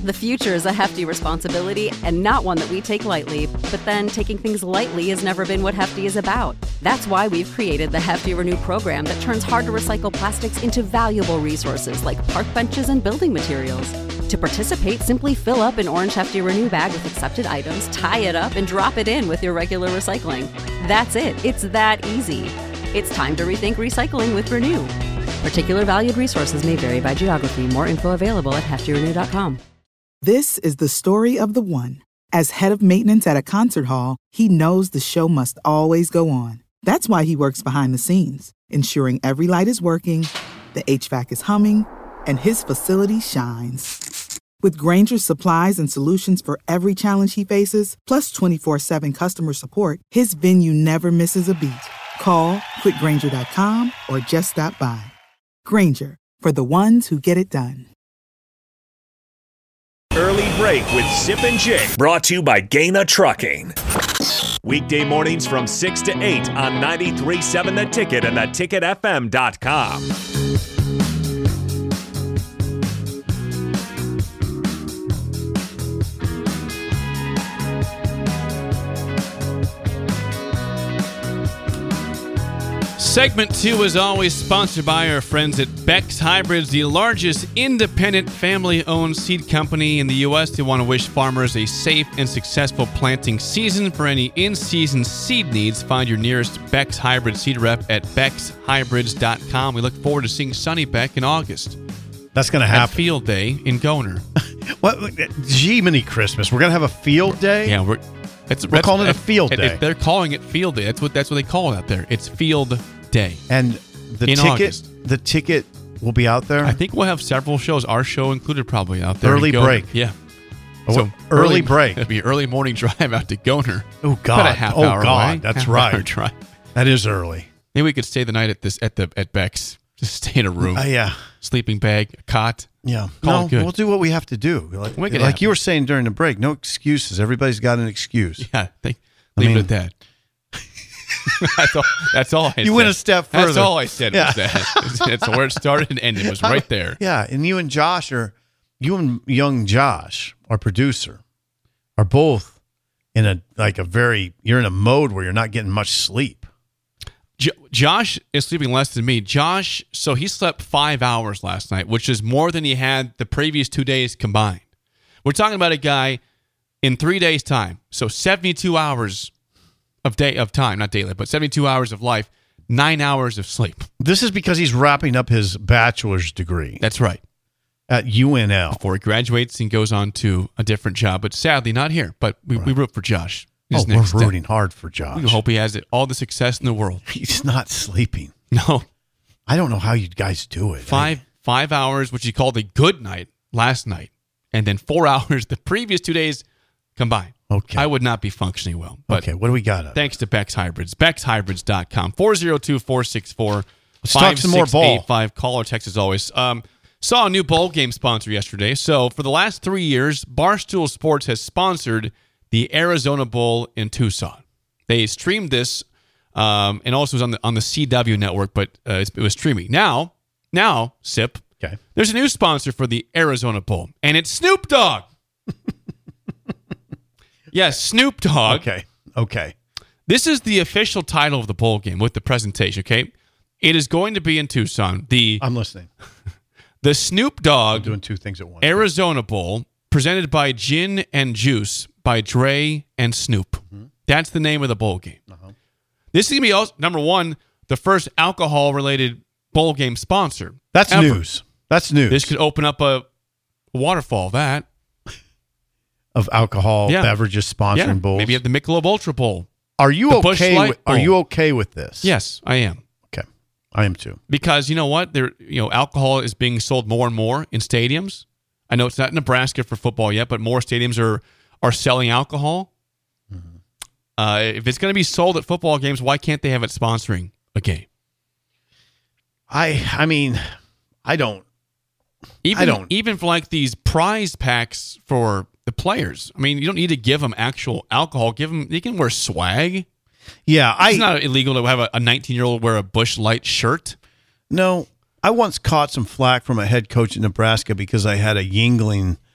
The future is a hefty responsibility and not one that we take lightly. But then taking things lightly has never been what Hefty is about. That's why we've created the Hefty Renew program that turns hard-to-recycle plastics into valuable resources like park benches and building materials. To participate, simply fill up an orange Hefty Renew bag with accepted items, tie it up, and drop it in with your regular recycling. That's it. It's that easy. It's time to rethink recycling with Renew. Particular valued resources may vary by geography. More info available at heftyrenew.com. This is the story of the one. As head of maintenance at a concert hall, he knows the show must always go on. That's why he works behind the scenes, ensuring every light is working, the HVAC is humming, and his facility shines. With Grainger's supplies and solutions for every challenge he faces, plus 24/7 customer support, his venue never misses a beat. Call quickgrainger.com or just stop by. Grainger, for the ones who get it done. Early Break with Sip and Jake. Brought to you by Gaina Trucking. Weekday mornings from 6 to 8 on 93.7 The Ticket and theticketfm.com. Segment 2 is always sponsored by our friends at Beck's Hybrids, the largest independent family-owned seed company in the U.S. They want to wish farmers a safe and successful planting season. For any in-season seed needs, find your nearest Beck's Hybrid seed rep at beckshybrids.com. We look forward to seeing Sonny Beck in August. That's going to happen. At Field Day in Goner. What? Gee-mini Christmas. We're going to have a field day? Yeah, we're calling it a field day. They're calling it Field Day. That's what they call it out there. It's Field Day. And the ticket will be out there? I think we'll have several shows, our show included, probably out there. Early break. Yeah. So early break. It'll be early morning drive out to Goner. Oh, God. About a half hour away. That's right. Drive. That is early. Maybe we could stay the night at Beck's. Just stay in a room. Yeah. Sleeping bag, a cot. Yeah. Call it good. We'll do what we have to do. Like you were saying during the break, no excuses. Everybody's got an excuse. Yeah. Leave it at that. That's all I said. You went a step further. That's all I said was that. That's where it started and ended. It was right there. Yeah, and you and young Josh, our producer, are both in you're in a mode where you're not getting much sleep. Josh is sleeping less than me. Josh, so he slept 5 hours last night, which is more than he had the previous 2 days combined. We're talking about a guy in 3 days' time. So 72 hours of time, not daily, but 72 hours of life, 9 hours of sleep. This is because he's wrapping up his bachelor's degree. That's right. At UNL. Before he graduates and goes on to a different job, but sadly not here. But we root for Josh. We're rooting hard for Josh. We hope he has all the success in the world. He's not sleeping. No. I don't know how you guys do it. 5 hours, which he called a good night last night, and then 4 hours the previous 2 days combined. Okay. I would not be functioning well. But okay, what do we got? Thanks to Beck's Hybrids. Beck'sHybrids.com. 402-464-5685. Let's talk some more ball. Call or text as always. Saw a new bowl game sponsor yesterday. So for the last 3 years, Barstool Sports has sponsored the Arizona Bowl in Tucson. They streamed this and also was on the CW network, but it was streaming. Now, Sip, okay. There's a new sponsor for the Arizona Bowl, and it's Snoop Dogg. Yes, Snoop Dogg. Okay. This is the official title of the bowl game with the presentation, okay? It is going to be in Tucson. I'm listening. The Snoop Dogg I'm doing two things at once. Arizona Bowl, presented by Gin and Juice by Dre and Snoop. Mm-hmm. That's the name of the bowl game. Uh-huh. This is going to be, also, number one, the first alcohol-related bowl game sponsor. That's ever. News. That's news. This could open up a waterfall, that. Of alcohol beverages sponsoring bowls. Maybe you have the Michelob Ultra Bowl. Are you okay with this? Yes, I am. Okay. I am too. Because you know what? Alcohol is being sold more and more in stadiums. I know it's not Nebraska for football yet, but more stadiums are selling alcohol. Mm-hmm. If it's going to be sold at football games, why can't they have it sponsoring a game? I mean, I don't. Even for like these prize packs for the players. I mean, you don't need to give them actual alcohol. They can wear swag. Yeah, it's not illegal to have a 19-year-old wear a Busch Light shirt. No, I once caught some flack from a head coach in Nebraska because I had a Yuengling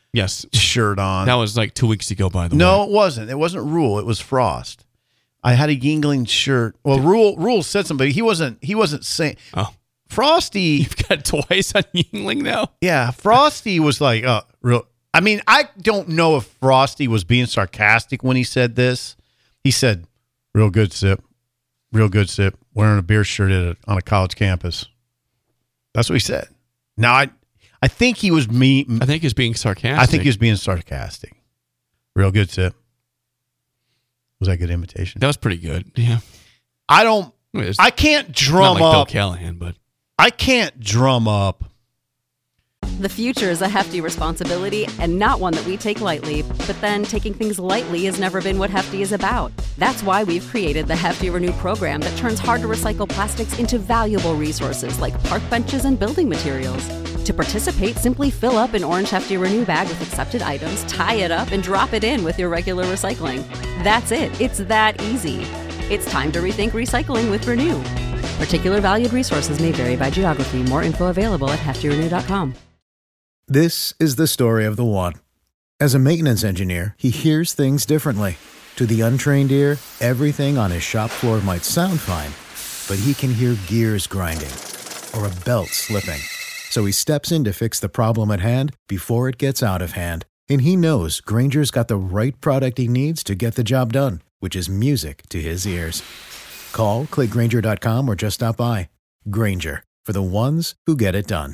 Yes. shirt on. That was like 2 weeks ago, by the way. No, it wasn't. It wasn't Rule. It was Frost. I had a Yingling shirt. Well, Rule said something. He wasn't saying. Oh. Frosty. You've got twice on Yingling now? Yeah, Frosty was like, real. I mean, I don't know if Frosty was being sarcastic when he said this. He said, real good sip. Real good sip. Wearing a beer shirt on a college campus. That's what he said. Now, I think he was I think he was being sarcastic. I think he was being sarcastic. Real good sip. Was that a good imitation? That was pretty good. Yeah. I can't drum not like up. Bill Callahan, but I can't drum up. The future is a hefty responsibility and not one that we take lightly. But then taking things lightly has never been what Hefty is about. That's why we've created the Hefty Renew program that turns hard-to-recycle plastics into valuable resources like park benches and building materials. To participate, simply fill up an orange Hefty Renew bag with accepted items, tie it up, and drop it in with your regular recycling. That's it. It's that easy. It's time to rethink recycling with Renew. Particular valued resources may vary by geography. More info available at heftyrenew.com. This is the story of the one. As a maintenance engineer, he hears things differently. To the untrained ear, everything on his shop floor might sound fine, but he can hear gears grinding or a belt slipping. So he steps in to fix the problem at hand before it gets out of hand. And he knows Grainger's got the right product he needs to get the job done, which is music to his ears. Call, click Grainger.com, or just stop by. Grainger, for the ones who get it done.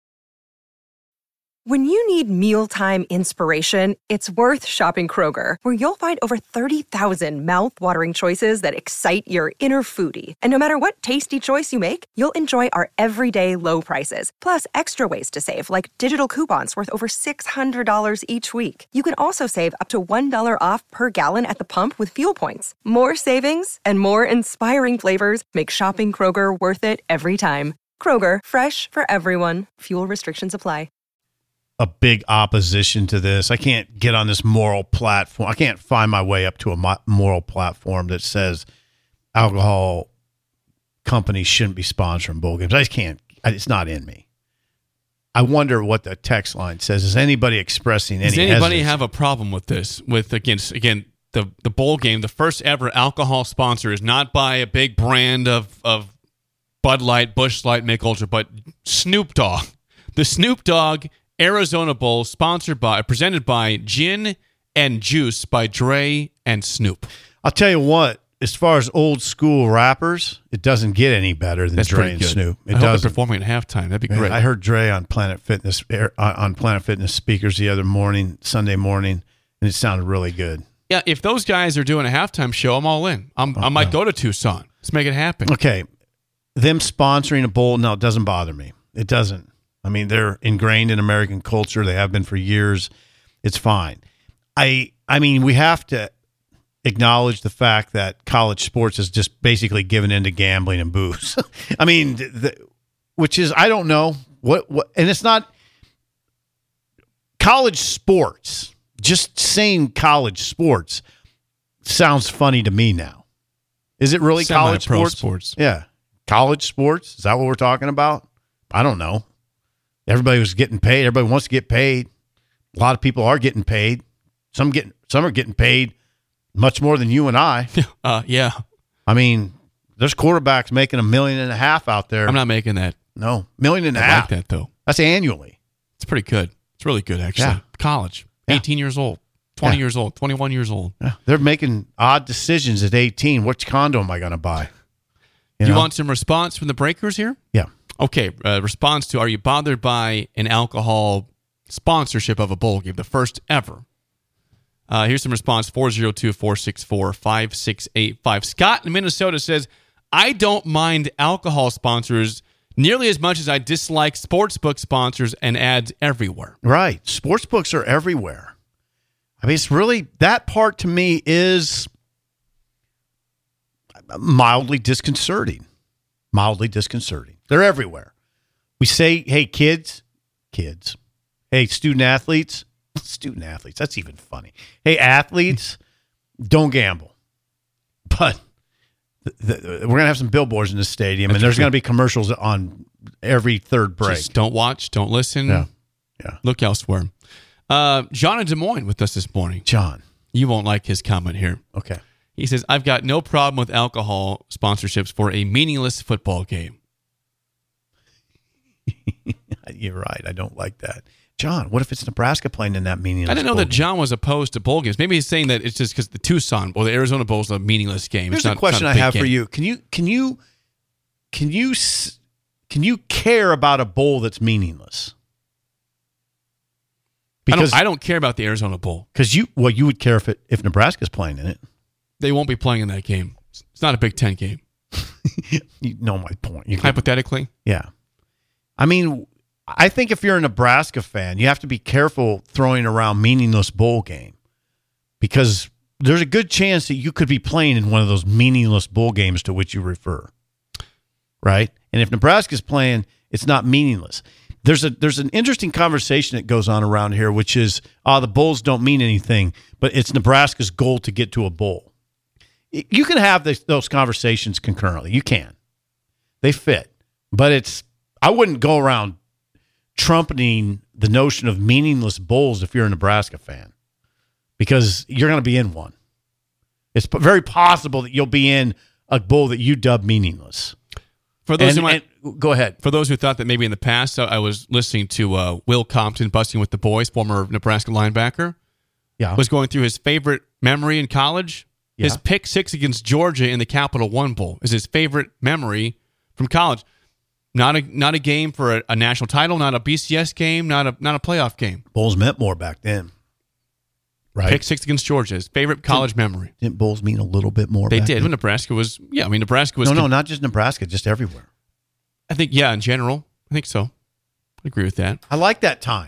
When you need mealtime inspiration, it's worth shopping Kroger, where you'll find over 30,000 mouth-watering choices that excite your inner foodie. And no matter what tasty choice you make, you'll enjoy our everyday low prices, plus extra ways to save, like digital coupons worth over $600 each week. You can also save up to $1 off per gallon at the pump with fuel points. More savings and more inspiring flavors make shopping Kroger worth it every time. Kroger, fresh for everyone. Fuel restrictions apply. A big opposition to this. I can't get on this moral platform. I can't find my way up to a moral platform that says alcohol companies shouldn't be sponsoring bowl games. I just can't. It's not in me. I wonder what the text line says. Is anybody expressing any hesitancy? Does anybody have a problem with this? With again the bowl game, the first ever alcohol sponsor is not by a big brand of Bud Light, Busch Light, Michelob Ultra, but Snoop Dogg. The Snoop Dogg Arizona Bowl, presented by Gin and Juice by Dre and Snoop. I'll tell you what, as far as old school rappers, it doesn't get any better than Dre and Snoop. I hope they're performing at halftime. That'd be great. I heard Dre on Planet Fitness speakers the other morning, Sunday morning, and it sounded really good. Yeah, if those guys are doing a halftime show, I'm all in. I might go to Tucson. Let's make it happen. Okay, them sponsoring a bowl, no, it doesn't bother me. It doesn't. I mean, they're ingrained in American culture. They have been for years. It's fine. I mean, we have to acknowledge the fact that college sports is just basically given into gambling and booze. I mean, which is, I don't know what, and it's not college sports. Just saying college sports sounds funny to me now. Is it really college sports? Yeah. College sports? Is that what we're talking about? I don't know. Everybody was getting paid. Everybody wants to get paid. A lot of people are getting paid. Some are getting paid much more than you and I. Yeah. I mean, there's quarterbacks making $1.5 million out there. I'm not making that. No, $1.5 million. I like that though. That's annually. It's pretty good. It's really good actually. Yeah. College. 18 years old. 20 years old. 21 years old. Yeah. They're making odd decisions at 18. Which condo am I going to buy? You want some response from the breakers here? Yeah. Okay, response to, are you bothered by an alcohol sponsorship of a bowl game, the first ever? Here's some response, 402-464-5685. Scott in Minnesota says, I don't mind alcohol sponsors nearly as much as I dislike sportsbook sponsors and ads everywhere. Right. Sportsbooks are everywhere. I mean, it's really, that part to me is mildly disconcerting. They're everywhere. We say, hey, kids. Hey, student athletes, that's even funny. Hey, athletes, don't gamble. But we're going to have some billboards in the stadium, and there's going to be commercials on every third break. Just don't watch, don't listen. Yeah. Look elsewhere. John in Des Moines with us this morning. John. You won't like his comment here. Okay. He says, I've got no problem with alcohol sponsorships for a meaningless football game. You're right. I don't like that. John, what if it's Nebraska playing in that meaningless I didn't know that game? John was opposed to bowl games. Maybe he's saying that it's just because the Tucson or the Arizona Bowl is a meaningless game. Here's a question I have for you. Can you care about a bowl that's meaningless? Because I don't care about the Arizona Bowl. Because you would care if Nebraska's playing in it. They won't be playing in that game. It's not a Big Ten game. You know my point. Hypothetically? Yeah. I mean, I think if you're a Nebraska fan, you have to be careful throwing around meaningless bowl game because there's a good chance that you could be playing in one of those meaningless bowl games to which you refer. Right? And if Nebraska's playing, it's not meaningless. There's an interesting conversation that goes on around here, which is, the bowls don't mean anything, but it's Nebraska's goal to get to a bowl. You can have those conversations concurrently. You can. They fit. But I wouldn't go around trumpeting the notion of meaningless bowls if you're a Nebraska fan because you're going to be in one. It's very possible that you'll be in a bowl that you dub meaningless. For those go ahead. For those who thought that maybe in the past, I was listening to Will Compton, Busting with the Boys, former Nebraska linebacker. Yeah, was going through his favorite memory in college. Yeah. His pick six against Georgia in the Capital One Bowl is his favorite memory from college. Not a game for a national title, not a BCS game, not a playoff game. Bowls meant more back then, right? Pick six against Georgia, his favorite college memory. Didn't bowls mean a little bit more? They back did. then? When Nebraska was, Nebraska was. No, not just Nebraska, just everywhere. I think, in general, I think so. I agree with that. I like that time.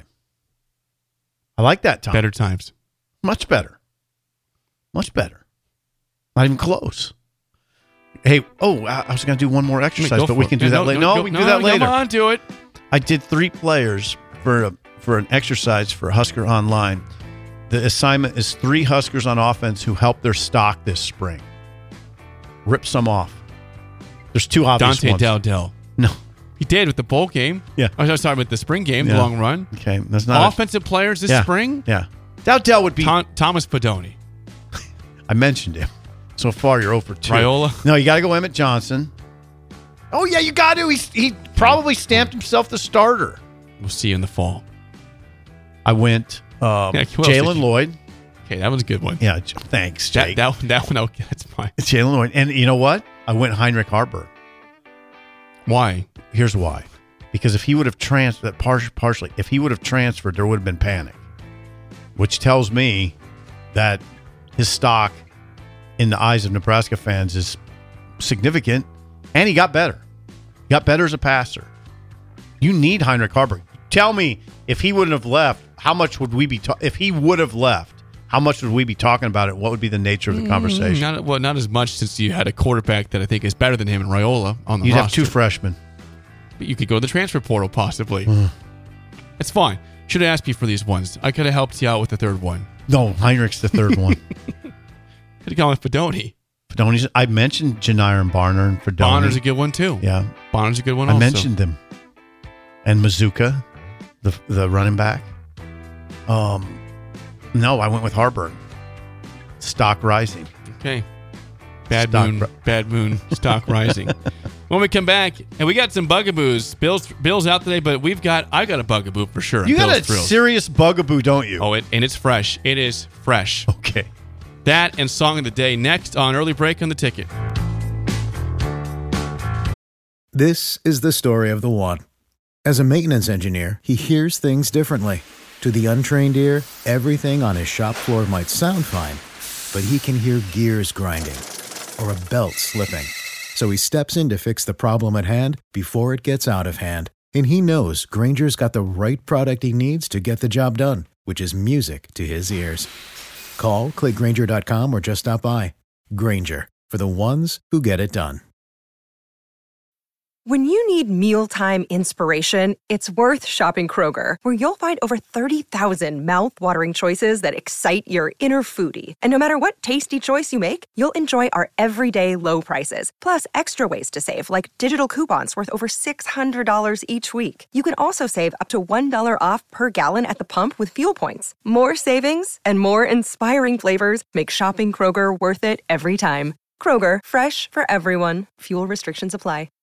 Better times. Much better. Much better. Not even close. Hey, I was going to do one more exercise, but we can do that later. No, we can do that later. Come on, do it. I did 3 players for an exercise for Husker Online. The assignment is 3 Huskers on offense who helped their stock this spring. Rip some off. There's 2 obvious Dante ones. Dowdell. No. He did with the bowl game. Yeah. I was talking about the spring game, the long run. Okay. That's not offensive players this spring? Yeah. Dowdell would be... Thomas Fedoni. I mentioned him. So far, you're 0 for 2. Raiola? No, you got to go Emmett Johnson. Oh, yeah, you got to. He probably stamped himself the starter. We'll see you in the fall. I went Jalen Lloyd. Okay, that was a good one. Yeah, thanks, Jake. That one, okay, that's fine. Jalen Lloyd. And you know what? I went Heinrich Haarberg. Why? Here's why. Because if he would have transferred, partially, if he would have transferred, there would have been panic, which tells me that his stock in the eyes of Nebraska fans is significant, and he got better. He got better as a passer. You need Heinrich Haarberg. Tell me, if he wouldn't have left, how much would we be if he would have left, how much would we be talking about it? What would be the nature of the conversation? Not as much, since you had a quarterback that I think is better than him in Raiola on the roster. You'd have 2 freshmen. But you could go to the transfer portal, possibly. It's fine. Should have asked you for these ones. I could have helped you out with the third one. No, Heinrich's the third one. Could have gone with Fedoni. I mentioned Janiron and Barner and Fedoni. Bonner's a good one, too. Yeah. Bonner's a good one also. I mentioned them. And Mazuka, the running back. No, I went with Haarberg. Stock rising. Okay. Bad moon, stock rising. When we come back, and we got some bugaboos. Bill's out today, but I got a bugaboo for sure. You got a serious bugaboo, don't you? Oh, and it's fresh. It is fresh. Okay. That and Song of the Day next on Early Break on the Ticket. This is the story of the one. As a maintenance engineer, he hears things differently. To the untrained ear, everything on his shop floor might sound fine, but he can hear gears grinding or a belt slipping. So he steps in to fix the problem at hand before it gets out of hand. And he knows Grainger's got the right product he needs to get the job done, which is music to his ears. Call, click Grainger.com, or just stop by. Grainger, for the ones who get it done. When you need mealtime inspiration, it's worth shopping Kroger, where you'll find over 30,000 mouth-watering choices that excite your inner foodie. And no matter what tasty choice you make, you'll enjoy our everyday low prices, plus extra ways to save, like digital coupons worth over $600 each week. You can also save up to $1 off per gallon at the pump with fuel points. More savings and more inspiring flavors make shopping Kroger worth it every time. Kroger, fresh for everyone. Fuel restrictions apply.